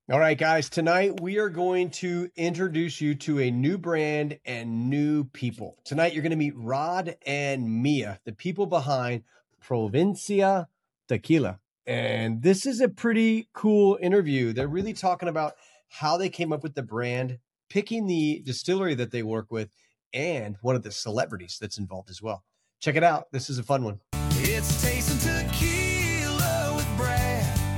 All right, guys, tonight we are going to introduce you to a new brand and new people. Tonight you're going to meet Rod and Mia, the people behind Provincia Tequila. And this is a pretty cool interview. They're really talking about how they came up with the brand, picking the distillery that they work with, and one of the celebrities that's involved as well. Check it out. This is a fun one. It's tasting tequila with Brad.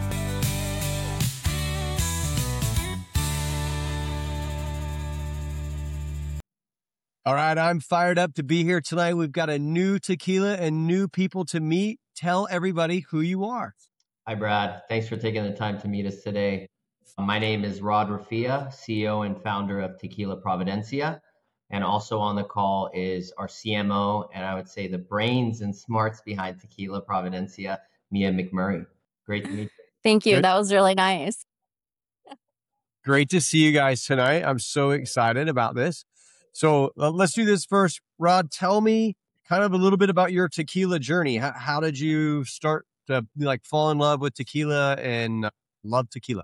All right, I'm fired up to be here tonight. We've got a new tequila and new people to meet. Tell everybody who you are. Hi, Brad. Thanks for taking the time to meet us today. My name is Rod Rafia, CEO and founder of Tequila Providencia. And also on the call is our CMO, and I would say the brains and smarts behind Tequila Providencia, Mia McMurray. Great to meet you. Thank you. Good. That was really nice. Great to see you guys tonight. I'm so excited about this. So let's do this first. Rod, tell me kind of a little bit about your tequila journey. How did you start to fall in love with tequila and love tequila?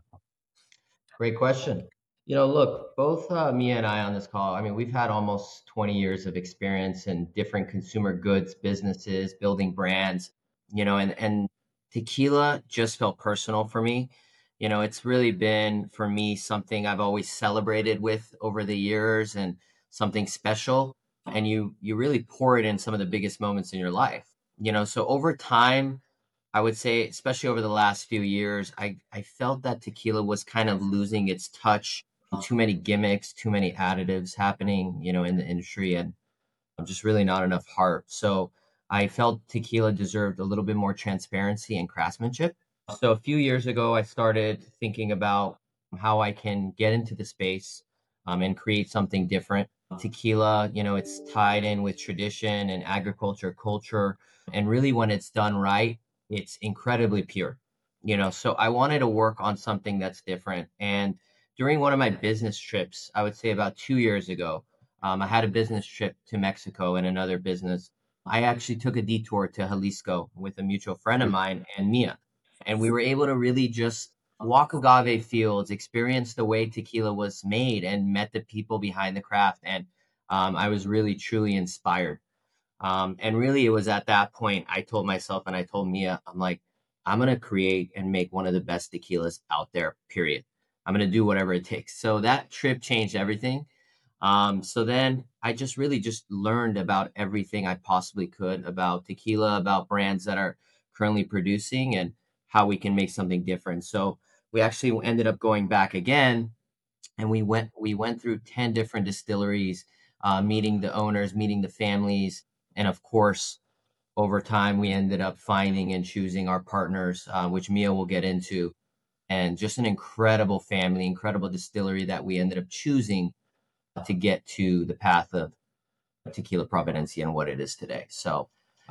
Great question. Look, both Mia and I on this call, we've had almost 20 years of experience in different consumer goods businesses, building brands, and tequila just felt personal for me. It's really been for me something I've always celebrated with over the years and something special. And you really pour it in some of the biggest moments in your life. So over time, I would say, especially over the last few years, I felt that tequila was kind of losing its touch. Too many gimmicks, too many additives happening, in the industry, and just really not enough heart. So I felt tequila deserved a little bit more transparency and craftsmanship. So a few years ago, I started thinking about how I can get into the space and create something different. Tequila, it's tied in with tradition and agriculture, culture, and really when it's done right, it's incredibly pure. So I wanted to work on something that's different. And during one of my business trips, I would say about 2 years ago, I had a business trip to Mexico and another business. I actually took a detour to Jalisco with a mutual friend of mine and Mia. And we were able to really just walk agave fields, experience the way tequila was made, and met the people behind the craft. And I was really, truly inspired. And really, it was at that point I told myself and I told Mia, I'm like, I'm going to create and make one of the best tequilas out there, period. I'm going to do whatever it takes. So that trip changed everything. So then I just really just learned about everything I possibly could about tequila, about brands that are currently producing and how we can make something different. So we actually ended up going back again and we went through 10 different distilleries, meeting the owners, meeting the families. And of course, over time, we ended up finding and choosing our partners, which Mia will get into, and just an incredible family, incredible distillery that we ended up choosing to get to the path of Tequila Providencia and what it is today. So,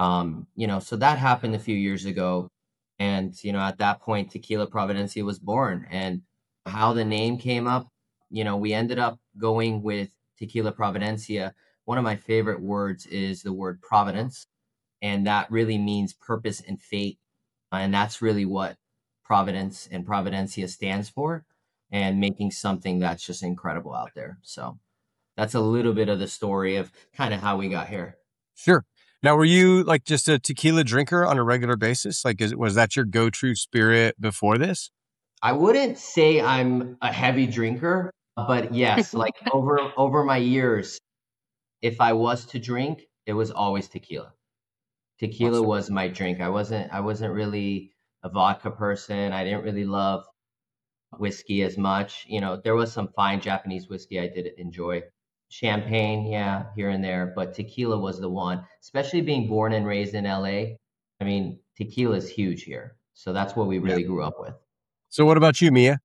so that happened a few years ago. And, at that point, Tequila Providencia was born. And how the name came up, we ended up going with Tequila Providencia. One of my favorite words is the word providence. And that really means purpose and fate. And that's really what Providence and Providencia stands for, and making something that's just incredible out there. So that's a little bit of the story of kind of how we got here. Sure. Now, were you just a tequila drinker on a regular basis? Was that your go-to spirit before this? I wouldn't say I'm a heavy drinker, but yes, over my years, if I was to drink, it was always tequila. Tequila Awesome. was my drink. I wasn't really a vodka person. I didn't really love whiskey as much. There was some fine Japanese whiskey I did enjoy. Champagne, yeah, here and there, but tequila was the one, especially being born and raised in LA. Tequila is huge here. So that's what we really grew up with. So what about you, Mia?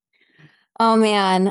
Oh man.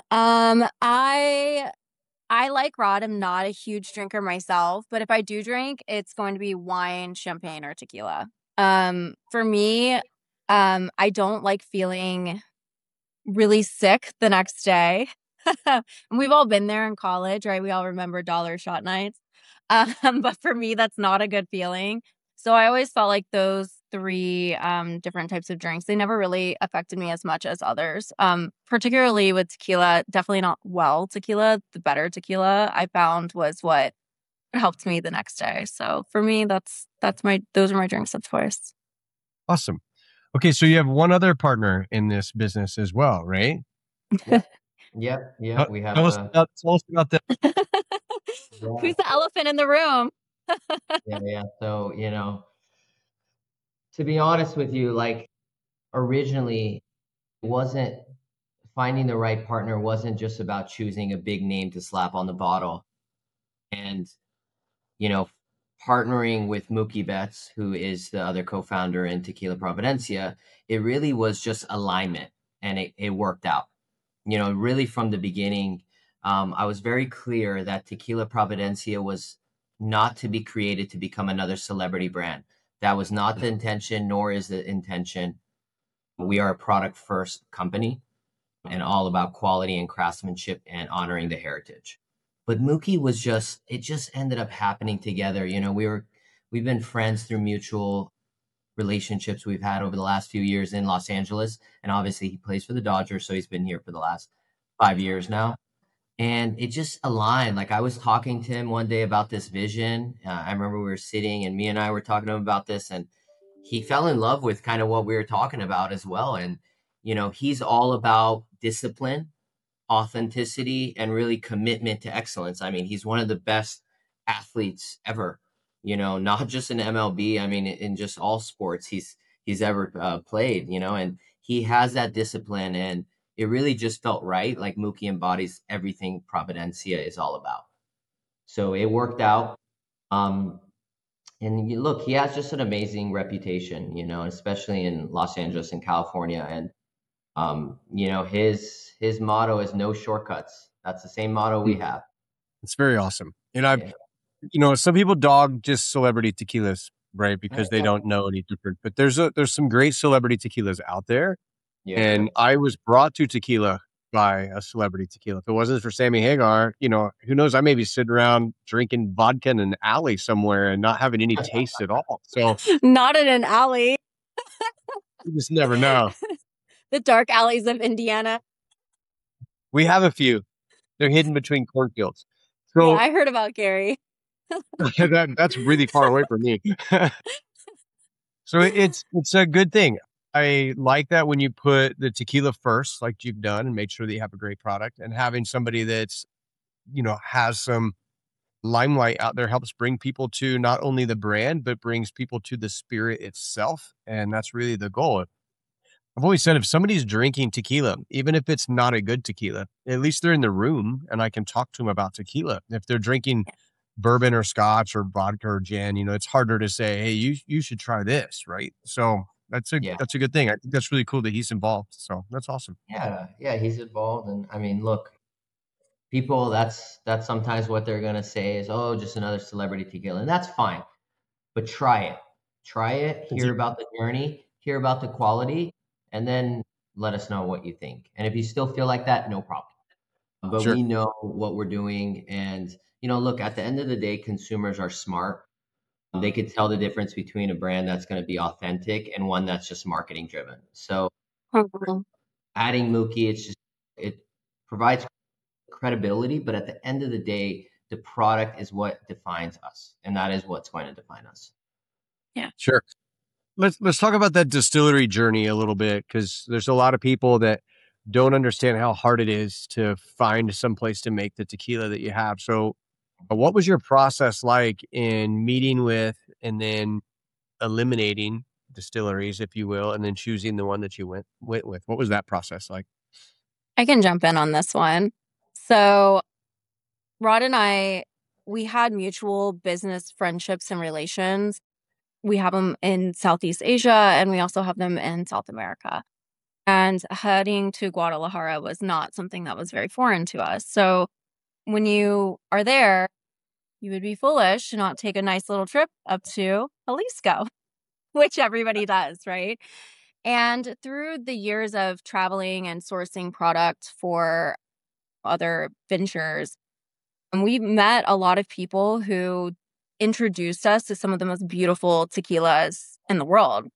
I like Rod. I'm not a huge drinker myself, but if I do drink, it's going to be wine, champagne, or tequila. For me, I don't like feeling really sick the next day. And we've all been there in college, right? We all remember dollar shot nights. But for me, that's not a good feeling. So I always felt like those three different types of drinks. They never really affected me as much as others. Particularly with tequila, definitely not well tequila. The better tequila I found was what helped me the next day. So for me, those are my drinks of choice. Awesome. Okay, so you have one other partner in this business as well, right? Yep. Tell, We have tell us tell us about that. yeah, Who's the elephant in the room? yeah. So, to be honest with you, like originally it wasn't finding the right partner wasn't just about choosing a big name to slap on the bottle and, you know, partnering with Mookie Betts, who is the other co-founder in Tequila Providencia. It really was just alignment and it worked out. Really from the beginning, I was very clear that Tequila Providencia was not to be created to become another celebrity brand. That was not the intention, nor is the intention. We are a product first company and all about quality and craftsmanship and honoring the heritage. But Mookie it just ended up happening together. We've been friends through mutual relationships we've had over the last few years in Los Angeles. And obviously he plays for the Dodgers. So he's been here for the last 5 years now. And it just aligned. Like I was talking to him one day about this vision. I remember we were sitting and me and I were talking to him about this and he fell in love with kind of what we were talking about as well. And, he's all about discipline, authenticity, and really commitment to excellence. I mean, he's one of the best athletes ever, not just in MLB. I mean, in just all sports he's ever played, and he has that discipline and it really just felt right. Like Mookie embodies everything Providencia is all about. So it worked out. And look, he has just an amazing reputation, especially in Los Angeles and California. And his motto is no shortcuts. That's the same motto we have. It's very awesome. And Yeah. some people dog just celebrity tequilas, right? Because they don't know any different. But there's some great celebrity tequilas out there. Yeah. And I was brought to tequila by a celebrity tequila. If it wasn't for Sammy Hagar, who knows? I may be sitting around drinking vodka in an alley somewhere and not having any taste at all. So Not in an alley. you just never know. The dark alleys of Indiana. We have a few. They're hidden between cornfields. Yeah, So I heard about Gary. that's really far away from me. So it's a good thing. I like that when you put the tequila first, like you've done, and made sure that you have a great product, and having somebody that's, has some limelight out there helps bring people to not only the brand, but brings people to the spirit itself. And that's really the goal. I've always said if somebody's drinking tequila, even if it's not a good tequila, at least they're in the room and I can talk to them about tequila. If they're drinking bourbon or scotch or vodka or gin, it's harder to say, hey, you should try this, right? So that's a good thing. I think that's really cool that he's involved. So that's awesome. Yeah, he's involved. And I mean, look, people, that's sometimes what they're gonna say is, oh, just another celebrity tequila. And that's fine. But try it, hear about the journey, hear about the quality, and then let us know what you think. And if you still feel like that, no problem. But Sure. we know what we're doing. And, look, at the end of the day, consumers are smart. They could tell the difference between a brand that's going to be authentic and one that's just marketing driven. So adding Mookie, it provides credibility, but at the end of the day, the product is what defines us. And that is what's going to define us. Yeah. Sure. Let's talk about that distillery journey a little bit, because there's a lot of people that don't understand how hard it is to find some place to make the tequila that you have. So what was your process like in meeting with and then eliminating distilleries, if you will, and then choosing the one that you went with? What was that process like? I can jump in on this one. So Rod and I, we had mutual business friendships and relations. We have them in Southeast Asia and we also have them in South America. And heading to Guadalajara was not something that was very foreign to us. So when you are there, you would be foolish to not take a nice little trip up to Jalisco, which everybody does, right? And through the years of traveling and sourcing product for other ventures, we met a lot of people who introduced us to some of the most beautiful tequilas in the world.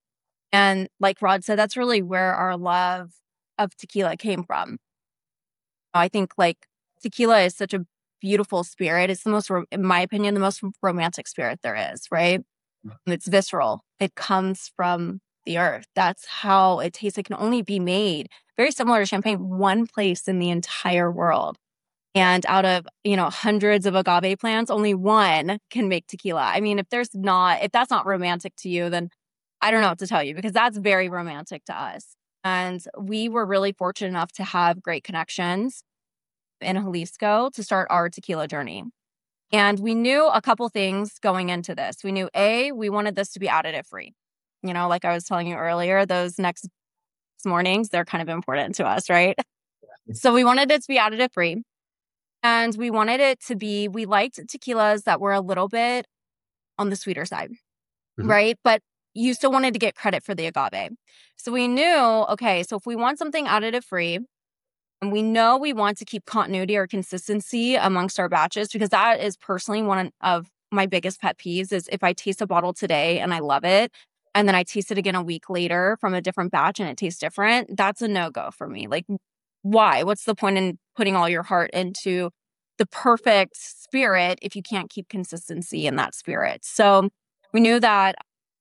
And like Rod said, that's really where our love of tequila came from. I think like tequila is such a beautiful spirit. It's the most, in my opinion, the most romantic spirit there is, right? It's visceral. It comes from the earth. That's how it tastes. It can only be made very similar to champagne, one place in the entire world. And out of, hundreds of agave plants, only one can make tequila. I mean, if that's not romantic to you, then I don't know what to tell you, because that's very romantic to us. And we were really fortunate enough to have great connections in Jalisco to start our tequila journey. And we knew a couple things going into this. We knew, we wanted this to be additive free. Like I was telling you earlier, those next mornings, they're kind of important to us, right? So we wanted it to be additive free. And we wanted it to be, we liked tequilas that were a little bit on the sweeter side, right? But you still wanted to get credit for the agave. So we knew, okay, so if we want something additive free, and we know we want to keep continuity or consistency amongst our batches, because that is personally one of my biggest pet peeves is if I taste a bottle today and I love it, and then I taste it again a week later from a different batch and it tastes different, that's a no-go for me. Like, why? What's the point in putting all your heart into the perfect spirit if you can't keep consistency in that spirit? So we knew that,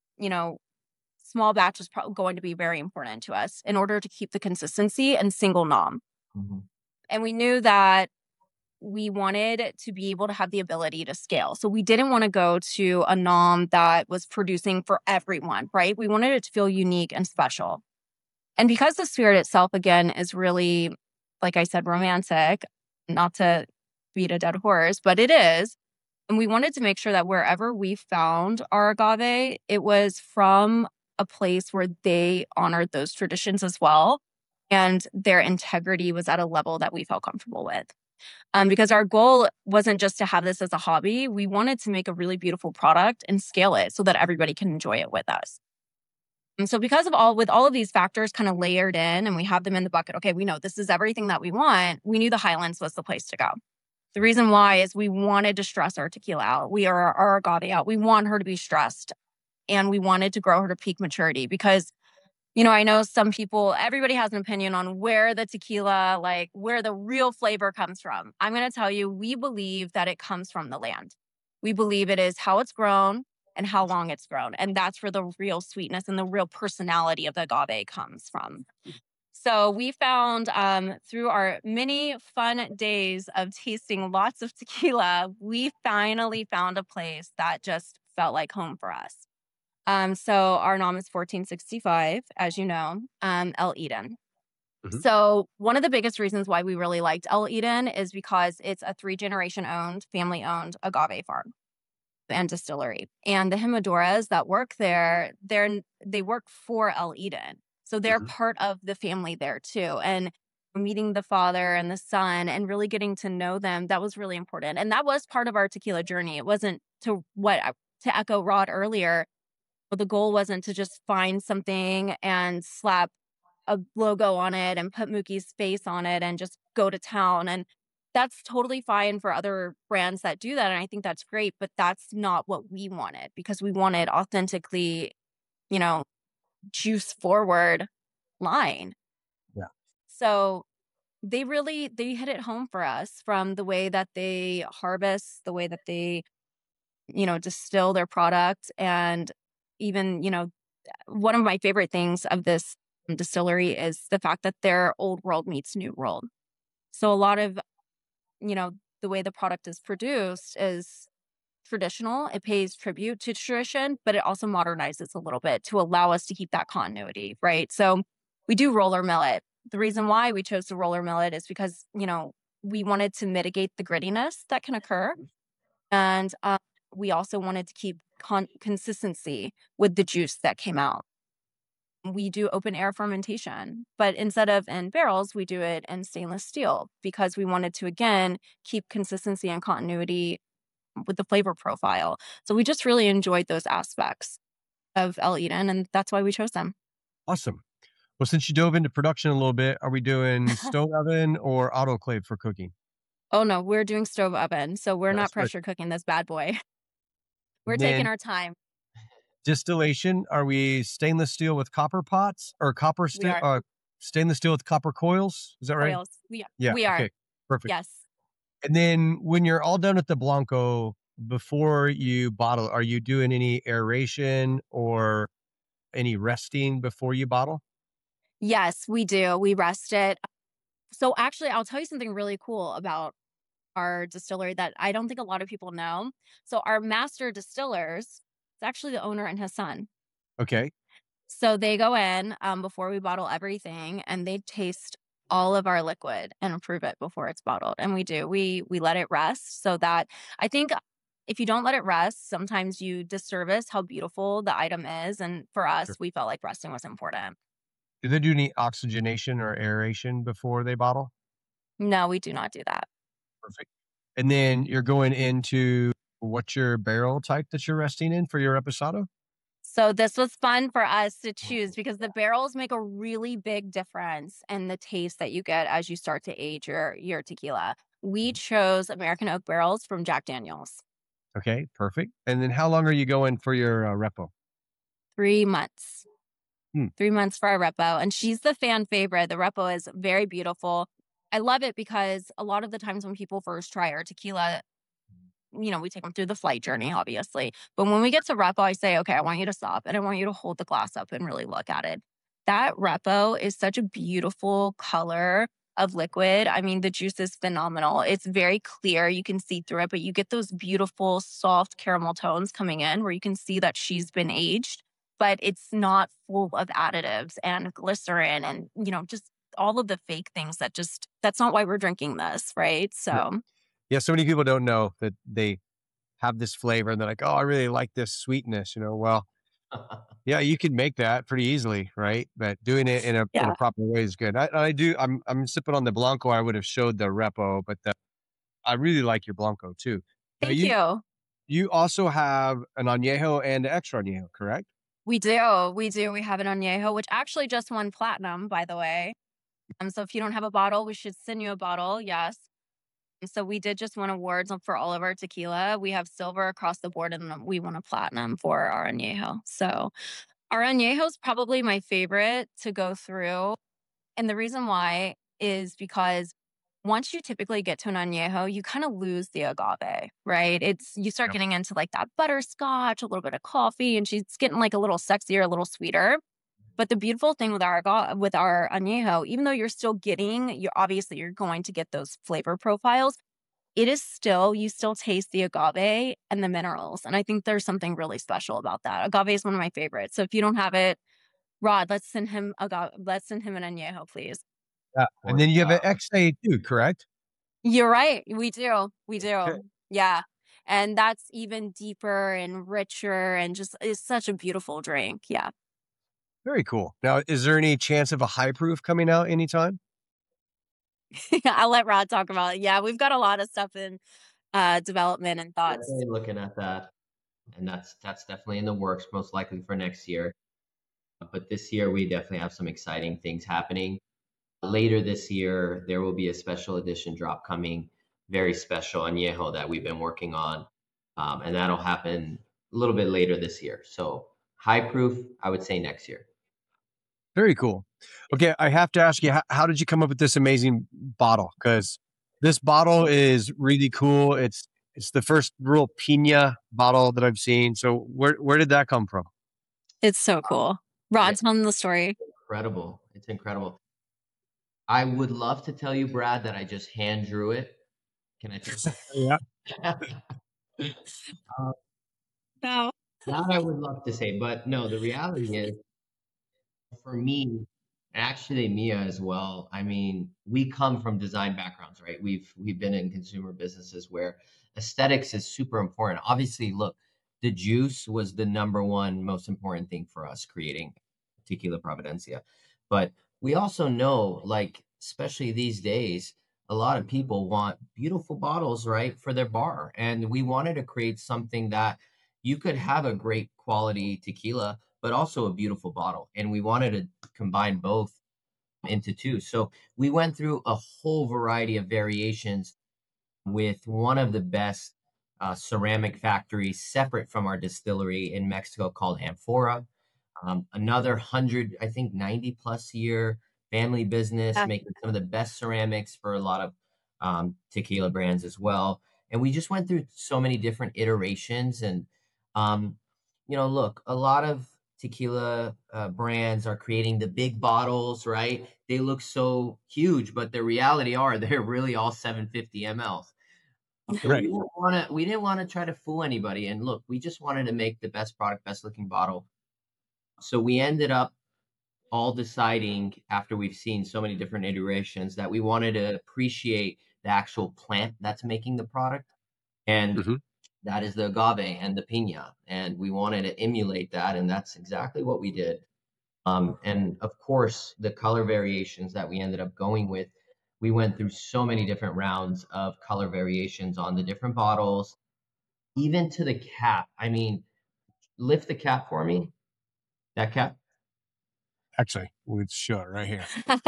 small batch was probably going to be very important to us in order to keep the consistency and single nom. And we knew that we wanted to be able to have the ability to scale. So we didn't want to go to a nom that was producing for everyone, right? We wanted it to feel unique and special. And because the spirit itself, again, is really, like I said, romantic, not to beat a dead horse, but it is. And we wanted to make sure that wherever we found our agave, it was from a place where they honored those traditions as well. And their integrity was at a level that we felt comfortable with. Because our goal wasn't just to have this as a hobby. We wanted to make a really beautiful product and scale it so that everybody can enjoy it with us. And so because of all of these factors kind of layered in and we have them in the bucket, okay, we know this is everything that we want. We knew the Highlands was the place to go. The reason why is we wanted to stress our tequila out. We are our agave out. We want her to be stressed and we wanted to grow her to peak maturity because I know some people, everybody has an opinion on where the tequila, like where the real flavor comes from. I'm going to tell you, we believe that it comes from the land. We believe it is how it's grown and how long it's grown. And that's where the real sweetness and the real personality of the agave comes from. So we found through our many fun days of tasting lots of tequila, we finally found a place that just felt like home for us. So our nom is 1465, as you know, El Eden. So one of the biggest reasons why we really liked El Eden is because it's a 3-generation owned, family owned agave farm and distillery. And the Jimadoras that work there, they work for El Eden. So they're part of the family there too. And meeting the father and the son and really getting to know them, that was really important. And that was part of our tequila journey. It wasn't to echo Rod earlier. The goal wasn't to just find something and slap a logo on it and put Mookie's face on it and just go to town. And that's totally fine for other brands that do that. And I think that's great, but that's not what we wanted because we wanted authentically, juice forward line. Yeah. So they hit it home for us from the way that they harvest, the way that they, distill their product. And even, one of my favorite things of this distillery is the fact that their old world meets new world. So a lot of, the way the product is produced is traditional. It pays tribute to tradition, but it also modernizes a little bit to allow us to keep that continuity, right? So we do roller mill it. The reason why we chose to roller mill it is because, we wanted to mitigate the grittiness that can occur. And we also wanted to keep consistency with the juice that came out. We do open air fermentation, but instead of in barrels, we do it in stainless steel because we wanted to, again, keep consistency and continuity with the flavor profile. So we just really enjoyed those aspects of El Eden, and that's why we chose them. Awesome. Well, since you dove into production a little bit, are we doing stove oven or autoclave for cooking? Oh, no, we're doing stove oven. So we're not pressure cooking this bad boy. We're taking our time. Distillation, are we stainless steel with copper pots or We are stainless steel with copper coils? Is that right? oils. We are. Yeah. We are. Okay. Perfect. Yes. And then when you're all done with the Blanco, before you bottle, are you doing any aeration or any resting before you bottle? Yes, we do. We rest it. So actually, I'll tell you something really cool about our distillery that I don't think a lot of people know. So our master distillers, it's actually the owner and his son. Okay. So they go in before we bottle everything, and they taste all of our liquid and approve it before it's bottled. And we do. We let it rest so that I think if you don't let it rest, sometimes you disservice how beautiful the item is. And for us, Sure. we felt like resting was important. Do they do any oxygenation or aeration before they bottle? No, we do not do that. Perfect. And then you're going into what's your barrel type that you're resting in for your reposado? So this was fun for us to choose because the barrels make a really big difference in the taste that you get as you start to age your tequila. We chose American oak barrels from Jack Daniels. Okay, perfect. And then how long are you going for your repo? 3 months. Hmm. 3 months for our repo. And she's the fan favorite. The repo is very beautiful. I love it because a lot of the times when people first try our tequila, we take them through the flight journey, obviously. But when we get to repo, I say, okay, I want you to stop and I want you to hold the glass up and really look at it. That repo is such a beautiful color of liquid. I mean, the juice is phenomenal. It's very clear. You can see through it, but you get those beautiful, soft caramel tones coming in where you can see that she's been aged, but it's not full of additives and glycerin and, just all of the fake things that's not why we're drinking this, right? So. Yeah, so many people don't know that they have this flavor and they're like, oh, I really like this sweetness, Well, yeah, you can make that pretty easily, right? But doing it in a Yeah. proper way is good. I'm sipping on the Blanco. I would have showed the Repo, but I really like your Blanco too. Now Thank you. you also have an añejo and an extra añejo, correct? We do. We do. We have an añejo, which actually just won platinum, by the way. So if you don't have a bottle, we should send you a bottle. Yes. So we did just win awards for all of our tequila. We have silver across the board, and we won a platinum for our añejo. So our añejo is probably my favorite to go through. And the reason why is because once you typically get to an añejo, you kind of lose the agave, right? You start Yep. getting into like that butterscotch, a little bit of coffee, and she's getting like a little sexier, a little sweeter. But the beautiful thing with our añejo, even though you're still getting, you're going to get those flavor profiles. It is still, you still taste the agave and the minerals. And I think there's something really special about that. Agave is one of my favorites. So if you don't have it, Rod, let's send him an añejo, please. Yeah. And then you have an XA too, correct? You're right. We do. We do. Okay. Yeah. And that's even deeper and richer and just is such a beautiful drink. Yeah. Very cool. Now, is there any chance of a high proof coming out anytime? I'll let Rod talk about it. Yeah, we've got a lot of stuff in development and thoughts. Definitely looking at that, and that's definitely in the works, most likely for next year. But this year, we definitely have some exciting things happening. Later this year, there will be a special edition drop coming, very special añejo that we've been working on, and that'll happen a little bit later this year. So high proof, I would say next year. Very cool. Okay, I have to ask you, how did you come up with this amazing bottle? Because this bottle is really cool. It's the first real pina bottle that I've seen. So where did that come from? It's so cool. Rod, tell them the story. Incredible. It's incredible. I would love to tell you, Brad, that I just hand drew it. Can I just Yeah. No. that I would love to say, but no, the reality is for me, and actually Mia as well. I mean, we come from design backgrounds, right? We've been in consumer businesses where aesthetics is super important. Obviously, look, the juice was the number one most important thing for us creating Tequila Providencia. But we also know, like, especially these days, a lot of people want beautiful bottles, right, for their bar. And we wanted to create something that you could have a great quality tequila, but also a beautiful bottle. And we wanted to combine both into two. So we went through a whole variety of variations with one of the best ceramic factory separate from our distillery in Mexico called Amphora. Another 100, I think 90 plus year family business, Yeah. making some of the best ceramics for a lot of tequila brands as well. And we just went through so many different iterations. And, look, a lot of tequila brands are creating the big bottles, right? They look so huge, but the reality are they're really all 750 mLs. So Right. we didn't want to try to fool anybody. And look, we just wanted to make the best product, best looking bottle. So we ended up all deciding after we've seen so many different iterations that we wanted to appreciate the actual plant that's making the product. And Hmm. that is the agave and the piña. And we wanted to emulate that. And that's exactly what we did. And of course, the color variations that we ended up going with, we went through so many different rounds of color variations on the different bottles, even to the cap. I mean, lift the cap for me. That cap. Actually, we'll show it right here.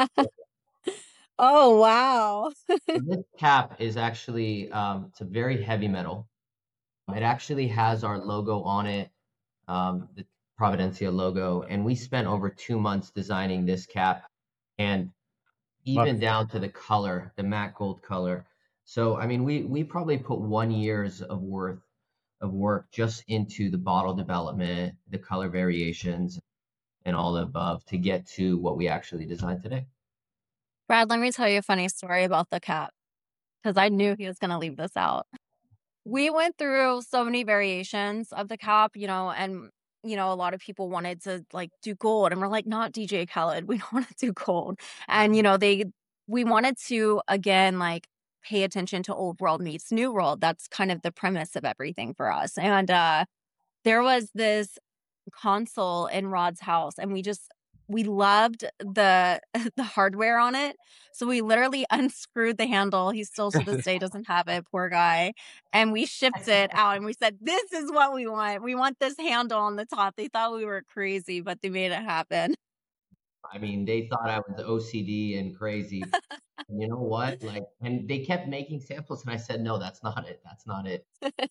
Oh, wow. This cap is actually it's a very heavy metal. It actually has our logo on it, the Providencia logo, and we spent over 2 months designing this cap, and Love even it. down to the color, the matte gold color. So I mean, we probably put 1 year's of worth of work just into the bottle development, the color variations, and all the above to get to what we actually designed today. Brad, let me tell you a funny story about the cap because I knew he was going to leave this out. We went through so many variations of the cap, and a lot of people wanted to like do gold, and we're like, not DJ Khaled, we don't want to do gold. And we wanted to again like pay attention to old world meets new world. That's kind of the premise of everything for us. And there was this console in Rod's house, and we loved the the hardware on it. So we literally unscrewed the handle. He still to this day doesn't have it, poor guy. And we shipped it out and we said, "This is what we want. We want this handle on the top." They thought we were crazy, but they made it happen. I mean, they thought I was OCD and crazy. And you know what? Like, and they kept making samples, and I said, no, that's not it. That's not it.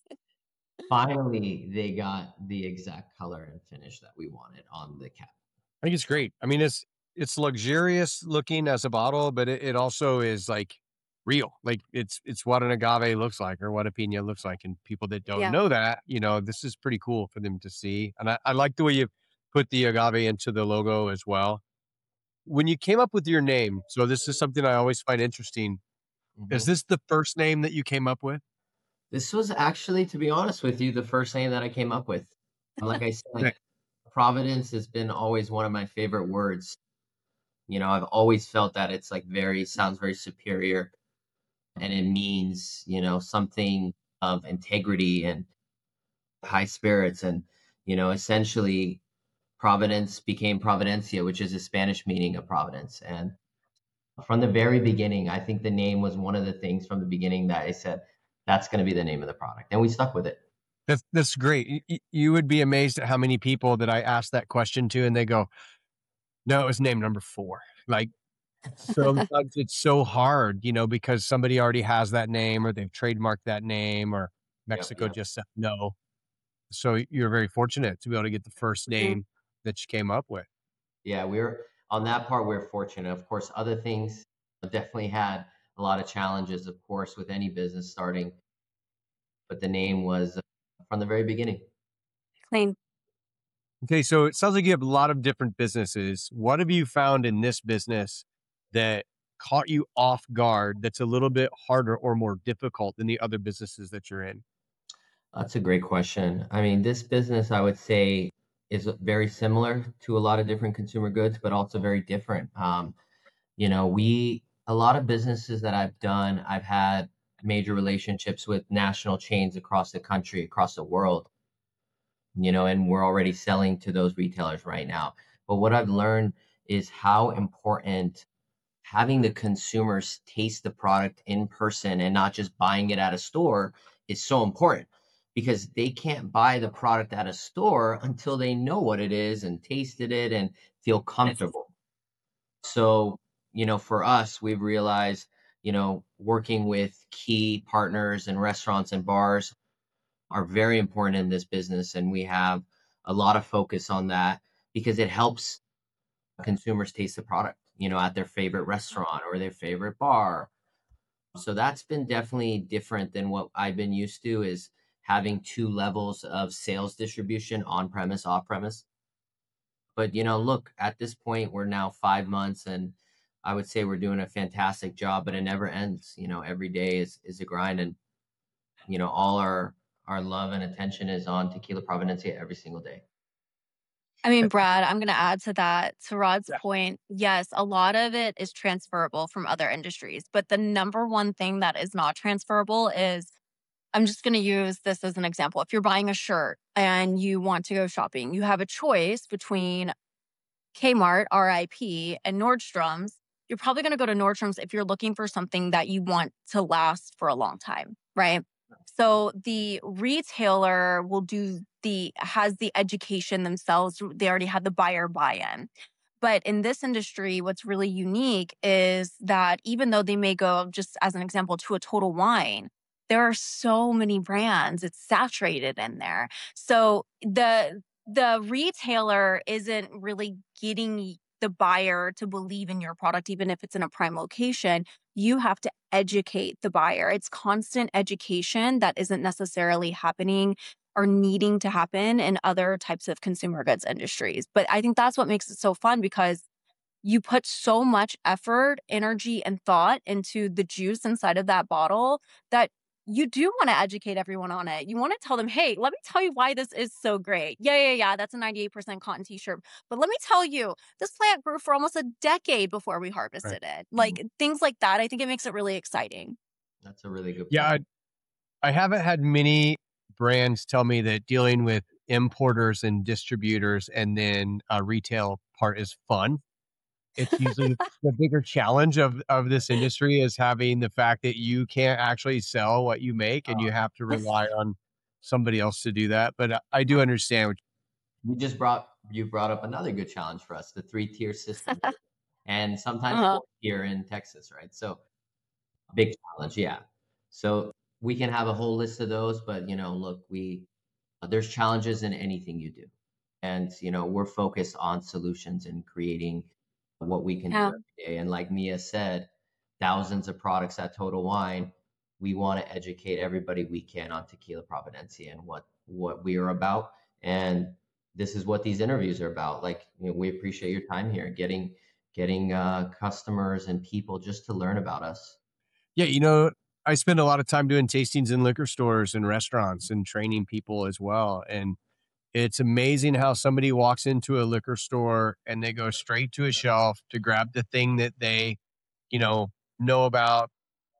Finally, they got the exact color and finish that we wanted on the cap. I think it's great. I mean, it's luxurious looking as a bottle, but it also is like real. Like it's what an agave looks like or what a pina looks like. And people that don't Yeah. know that, this is pretty cool for them to see. And I like the way you put the agave into the logo as well. When you came up with your name, so this is something I always find interesting. Is Mhm. this the first name that you came up with? This was actually, to be honest with you, the first name that I came up with. Like I Right. said, Providence has been always one of my favorite words. I've always felt that it's like sounds very superior, and it means, something of integrity and high spirits. And, essentially Providence became Providencia, which is a Spanish meaning of Providence. And from the very beginning, I think the name was one of the things from the beginning that I said, that's going to be the name of the product. And we stuck with it. That's great. You would be amazed at how many people that I ask that question to, and they go, "No, it was name number 4." Like, sometimes it's so hard, because somebody already has that name or they've trademarked that name or Yep. Mexico Yep. just said no. So you're very fortunate to be able to get the first Mhm. name that you came up with. Yeah. We're on that part, we're fortunate. Of course, other things definitely had a lot of challenges, of course, with any business starting, but the name was from the very beginning. Clean. Okay, so it sounds like you have a lot of different businesses. What have you found in this business that caught you off guard that's a little bit harder or more difficult than the other businesses that you're in? That's a great question. I mean, this business, I would say, is very similar to a lot of different consumer goods, but also very different. A lot of businesses that I've done, I've had major relationships with national chains across the country, across the world, and we're already selling to those retailers right now. But what I've learned is how important having the consumers taste the product in person and not just buying it at a store is so important, because they can't buy the product at a store until they know what it is and tasted it and feel comfortable. So, for us, we've realized, working with key partners and restaurants and bars, are very important in this business. And we have a lot of focus on that because it helps consumers taste the product, at their favorite restaurant or their favorite bar. So that's been definitely different than what I've been used to, is having two levels of sales distribution, on premise, off premise. But, look, at this point, we're now 5 months, and I would say we're doing a fantastic job, but it never ends. Every day is a grind. And, all our love and attention is on Tequila Providencia every single day. I mean, Brad, I'm going to add to that. To Rod's Yeah. point, yes, a lot of it is transferable from other industries. But the number one thing that is not transferable is, I'm just going to use this as an example. If you're buying a shirt and you want to go shopping, you have a choice between Kmart, RIP, and Nordstrom's. You're probably going to go to Nordstrom's if you're looking for something that you want to last for a long time, right? So the retailer has the education themselves. They already have the buyer buy-in. But in this industry, what's really unique is that even though they may go, just as an example, to a Total Wine, there are so many brands. It's saturated in there. So the retailer isn't really getting the buyer to believe in your product, even if it's in a prime location. You have to educate the buyer. It's constant education that isn't necessarily happening or needing to happen in other types of consumer goods industries. But I think that's what makes it so fun, because you put so much effort, energy, and thought into the juice inside of that bottle that you do want to educate everyone on it. You want to tell them, hey, let me tell you why this is so great. Yeah. That's a 98% cotton t-shirt. But let me tell you, this plant grew for almost a decade before we harvested it. Like things like that. I think it makes it really exciting. That's a really good point. Yeah, I haven't had many brands tell me that dealing with importers and distributors and then retail part is fun. It's usually the bigger challenge of this industry is having the fact that you can't actually sell what you make and you have to rely on somebody else to do that. But I do understand what You brought up another good challenge for us, the 3-tier system, and sometimes Uh-huh. 4 tier in Texas, right? So big challenge, yeah. So we can have a whole list of those, but look, there's challenges in anything you do, and we're focused on solutions and creating what we can do Yeah. every day. And like Mia said, thousands of products at Total Wine. We want to educate everybody we can on Tequila Providencia and what we are about. And this is what these interviews are about. Like, we appreciate your time here, getting customers and people just to learn about us. Yeah, I spend a lot of time doing tastings in liquor stores and restaurants and training people as well. And it's amazing how somebody walks into a liquor store and they go straight to a shelf to grab the thing that they, know about.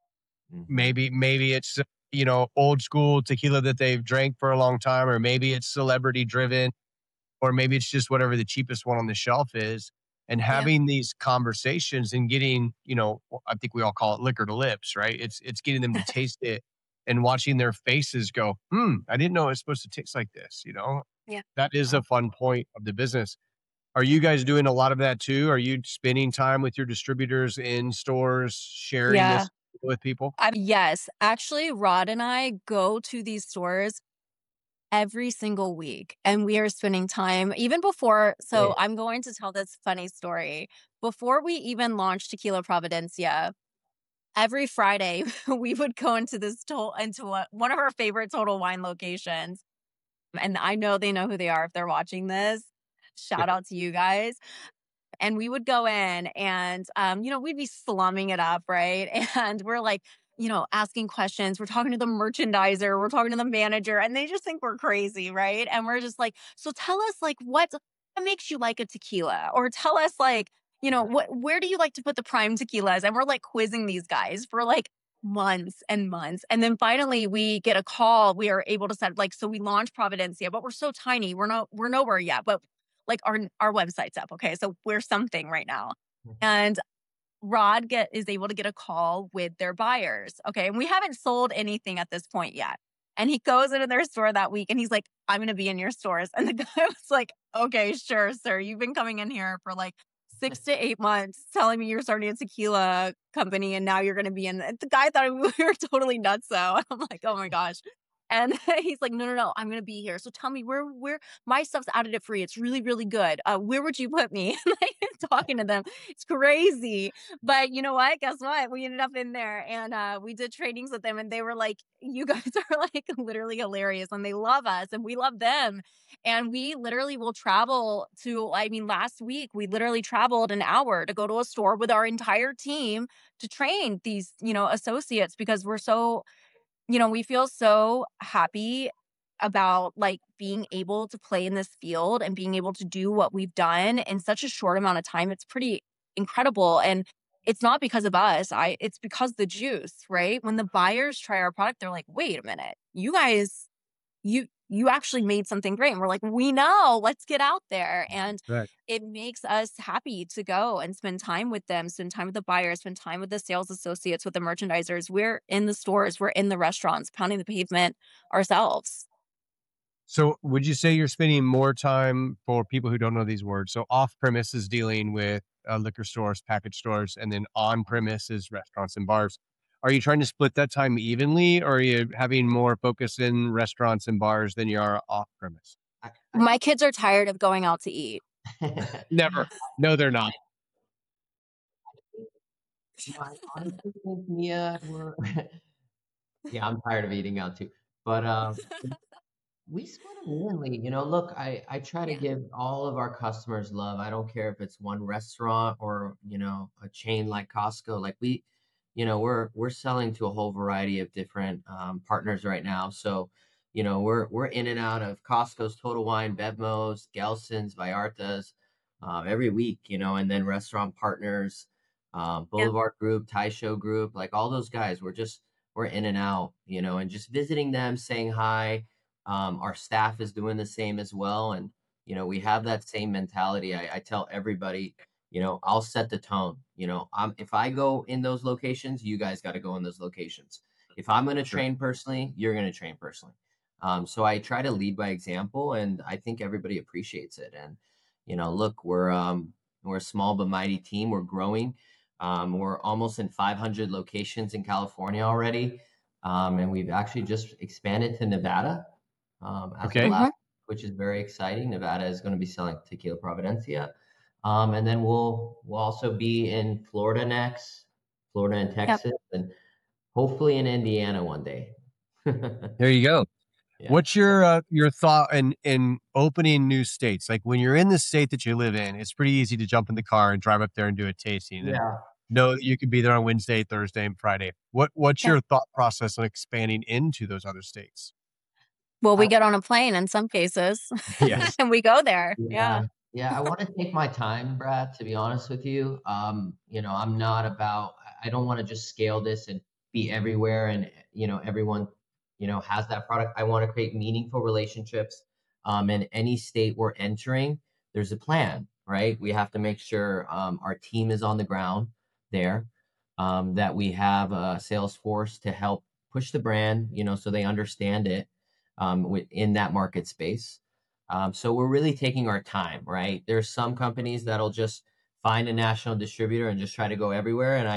Maybe it's, old school tequila that they've drank for a long time, or maybe it's celebrity driven, or maybe it's just whatever the cheapest one on the shelf is. And having these conversations and getting, I think we all call it liquor to lips, right? It's getting them to taste it and watching their faces go, I didn't know it was supposed to taste like this, Yeah. That is a fun point of the business. Are you guys doing a lot of that too? Are you spending time with your distributors in stores, sharing Yeah. this with people? Yes. Actually, Rod and I go to these stores every single week, and we are spending time even before. So Yeah. I'm going to tell this funny story. Before we even launched Tequila Providencia, every Friday we would go into one of our favorite Total Wine locations. And I know they know who they are if they're watching this. Shout out to you guys. And we would go in and, we'd be slumming it up, right? And we're like, asking questions. We're talking to the merchandiser. We're talking to the manager. And they just think we're crazy, right? And we're just like, so tell us, like, what makes you like a tequila? Or tell us, like, where do you like to put the prime tequilas? And we're like quizzing these guys for like months and months. And then finally we get a call. We are able to set, like, so we launched Providencia, but we're so tiny. We're nowhere yet, but like our website's up. Okay. So we're something right now. And Rod is able to get a call with their buyers. Okay. And we haven't sold anything at this point yet. And he goes into their store that week and he's like, I'm going to be in your stores. And the guy was like, okay, sure, sir. You've been coming in here for like 6 to 8 months telling me you're starting a tequila company and now you're going to be in. The guy thought we were totally nuts though. I'm like, oh my gosh. And he's like, no, I'm going to be here. So tell me where my stuff's additive free. It's really, really good. Where would you put me? Like talking to them. It's crazy. But you know what? Guess what? We ended up in there and we did trainings with them and they were like, you guys are like literally hilarious and they love us and we love them. And we literally will travel to, I mean, last week we literally traveled an hour to go to a store with our entire team to train these, associates because we're so, we feel so happy about like being able to play in this field and being able to do what we've done in such a short amount of time. It's pretty incredible. And it's not because of us. It's because the juice, right? When the buyers try our product, they're like, wait a minute, you guys, you actually made something great. And we're like, we know, let's get out there. And Right. it makes us happy to go and spend time with them, spend time with the buyers, spend time with the sales associates, with the merchandisers. We're in the stores, we're in the restaurants, pounding the pavement ourselves. So would you say you're spending more time, for people who don't know these words, so off-premise is dealing with liquor stores, package stores, and then on-premise is restaurants and bars. Are you trying to split that time evenly, or are you having more focus in restaurants and bars than you are off-premise? My kids are tired of going out to eat. Never. No, they're not. I honestly think, Mia, yeah, I'm tired of eating out too. But we split them evenly. Look, I try to Yeah. give all of our customers love. I don't care if it's one restaurant or, a chain like Costco. Like we're selling to a whole variety of different partners right now. So, we're in and out of Costco's, Total Wine, Bevmo's, Gelson's, Vallarta's every week, and then restaurant partners, Yeah. Boulevard Group, Thai Show Group, like all those guys. We're in and out, and just visiting them, saying hi. Our staff is doing the same as well. And, we have that same mentality. I tell everybody, I'll set the tone. If I go in those locations, you guys got to go in those locations. If I'm going to Sure. train personally, you're going to train personally. So I try to lead by example, and I think everybody appreciates it. And, look, we're a small but mighty team. We're growing. We're almost in 500 locations in California already. And we've actually just expanded to Nevada as of Okay. last, which is very exciting. Nevada is going to be selling Tequila Providencia. And then we'll also be in Florida next, Florida and Texas, and hopefully in Indiana one day. There you go. Yeah. What's your thought in opening new states? Like when you're in the state that you live in, it's pretty easy to jump in the car and drive up there and do a tasting. And Yeah. know that you could be there on Wednesday, Thursday, and Friday. What's Yeah. your thought process on expanding into those other states? Well, we I- get on a plane in some cases Yes. and we go there. Yeah. Yeah. Yeah, I want to take my time, Brad, to be honest with you. I'm not about, I don't want to just scale this and be everywhere and, everyone, has that product. I want to create meaningful relationships. In any state we're entering, there's a plan, right? We have to make sure our team is on the ground there, that we have a sales force to help push the brand, so they understand it in that market space. So we're really taking our time, right? There's some companies that'll just find a national distributor and just try to go everywhere, and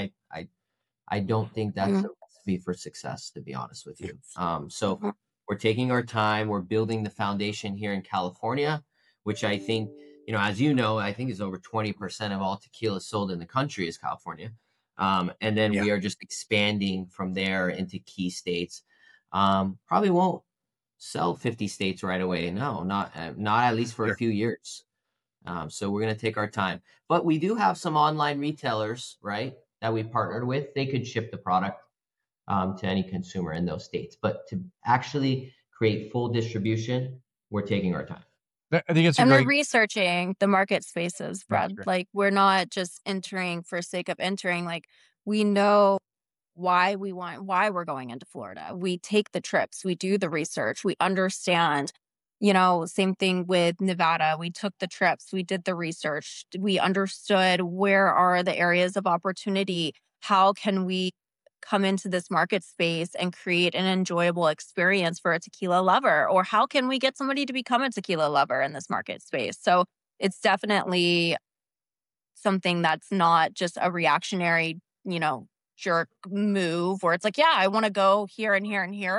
I don't think that's a recipe for success, to be honest with you. So we're taking our time. We're building the foundation here in California, which I think, as you know, I think is over 20% of all tequila sold in the country is California. And then we are just expanding from there into key states. Probably won't sell 50 states right away. No, not at least for a few years. So we're going to take our time. But we do have some online retailers, right, that we partnered with. They could ship the product to any consumer in those states. But to actually create full distribution, we're taking our time. I think it's a And great. they're researching the market spaces, Brad. great. Like we're not just entering for sake of entering. Like we know why we're going into Florida. We take the trips, we do the research, we understand, same thing with Nevada. We took the trips, we did the research, we understood where are the areas of opportunity. How can we come into this market space and create an enjoyable experience for a tequila lover? Or how can we get somebody to become a tequila lover in this market space? So it's definitely something that's not just a reactionary, jerk move where it's like, yeah, I want to go here and here and here.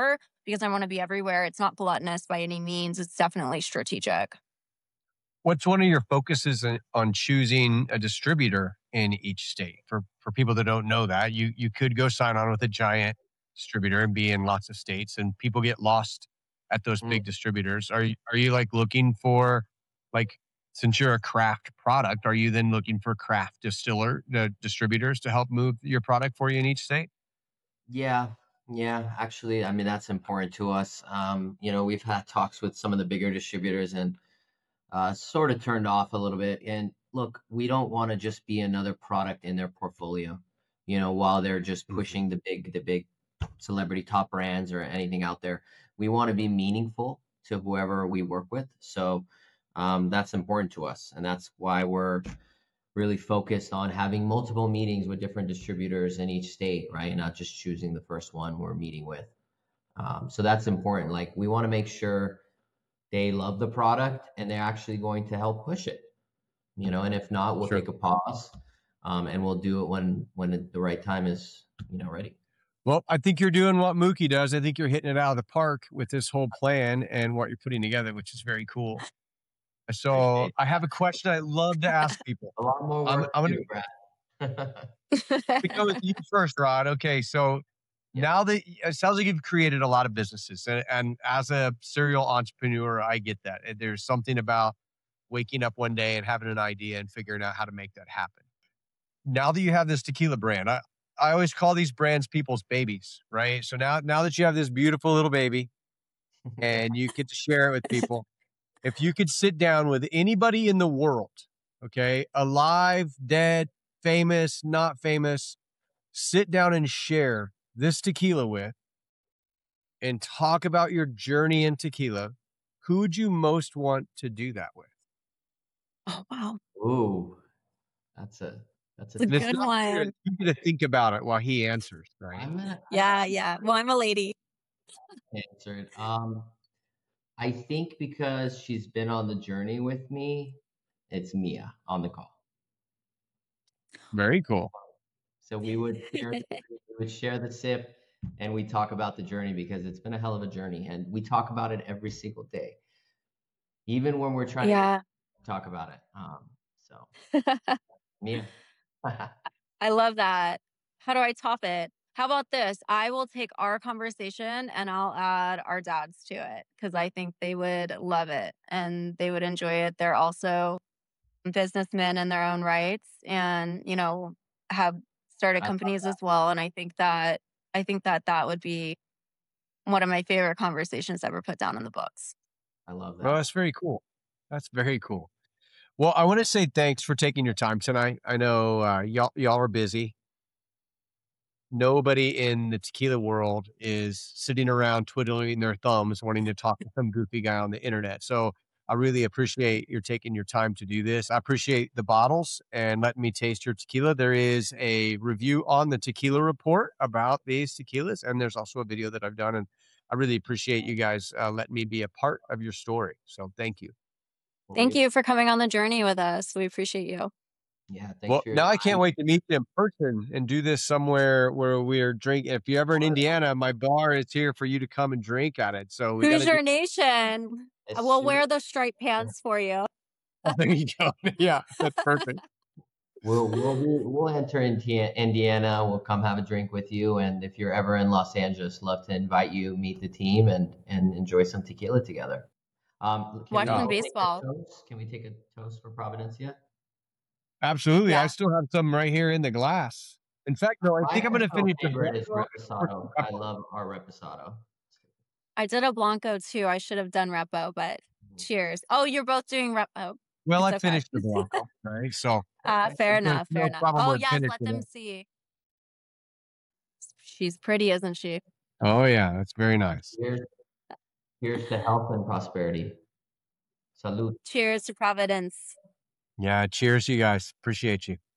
because I want to be everywhere. It's not gluttonous by any means. It's definitely strategic. What's one of your focuses on choosing a distributor in each state? For people that don't know that, you could go sign on with a giant distributor and be in lots of states, and people get lost at those Mm. big distributors. Are you like looking for, like, since you're a craft product, are you then looking for craft distributors to help move your product for you in each state? Yeah, yeah. Actually, I mean that's important to us. We've had talks with some of the bigger distributors and sort of turned off a little bit. And look, we don't want to just be another product in their portfolio. While they're just Mhm. pushing the big celebrity top brands or anything out there, we want to be meaningful to whoever we work with. So that's important to us, and that's why we're really focused on having multiple meetings with different distributors in each state, right? Not just choosing the first one we're meeting with. So that's important. Like we want to make sure they love the product and they're actually going to help push it. And if not, we'll Sure. take a pause, and we'll do it when the right time is ready. Well, I think you're doing what Mookie does. I think you're hitting it out of the park with this whole plan and what you're putting together, which is very cool. So Appreciate I have a question I love to ask people. a lot more I'm work I'm to gonna do, Brad. go with you first, Rod. Okay, so Yeah. now that it sounds like you've created a lot of businesses, and as a serial entrepreneur, I get that. And there's something about waking up one day and having an idea and figuring out how to make that happen. Now that you have this tequila brand, I always call these brands people's babies, right? So now that you have this beautiful little baby and you get to share it with people, if you could sit down with anybody in the world, okay, alive, dead, famous, not famous, sit down and share this tequila with and talk about your journey in tequila, who would you most want to do that with? Oh, wow. Ooh, that's a It's a And it's good not fair. one. It's easy to think about it while he answers, right? I'm Yeah. Well, I'm a lady. answered. I think because she's been on the journey with me, it's Mia on the call. Very cool. So we would share the sip and we talk about the journey because it's been a hell of a journey and we talk about it every single day. Even when we're trying Yeah. to talk about it. So Mia. I love that. How do I top it? How about this? I will take our conversation and I'll add our dads to it because I think they would love it and they would enjoy it. They're also businessmen in their own rights and, have started I, companies as well. And I think that would be one of my favorite conversations ever put down in the books. I love Well, that. that's very cool. That's very cool. Well, I want to say thanks for taking your time tonight. I know y'all are busy. Nobody in the tequila world is sitting around twiddling their thumbs wanting to talk to some goofy guy on the internet. So I really appreciate your taking your time to do this. I appreciate the bottles and letting me taste your tequila. There is a review on the Tequila Report about these tequilas, and there's also a video that I've done. And I really appreciate you guys letting me be a part of your story. So thank you. Well, Thank you for coming on the journey with us. We appreciate you. Yeah, thanks Well, for your now I time. can't wait to meet you in person and do this somewhere where we're drinking. If you're ever in Indiana, my bar is here for you to come and drink at it. So we got to Hoosier Nation. As We'll soon wear as- the striped pants for you. Oh, there you go. Yeah, that's perfect. We'll enter Indiana. We'll come have a drink with you, and if you're ever in Los Angeles, love to invite you, meet the team, and enjoy some tequila together. Can Watch we some take a baseball. toast? Can we take a toast for Providencia? Absolutely. I Yeah. still have some right here in the glass. In fact, no, I My think I'm going to personal finish the favorite is Blanco. Reposado. I love our Reposado. I did a Blanco too. I should have done Repo, but cheers. Oh, you're both doing Repo. Well, I It's okay. finished the Blanco, right? So Fair there's enough. Fair no enough. problem Oh, with yes. Let finishing them it. see. She's pretty, isn't she? Oh, yeah, that's very nice. Here's to health and prosperity. Salud. Cheers to Providence. Yeah, cheers, you guys. Appreciate you.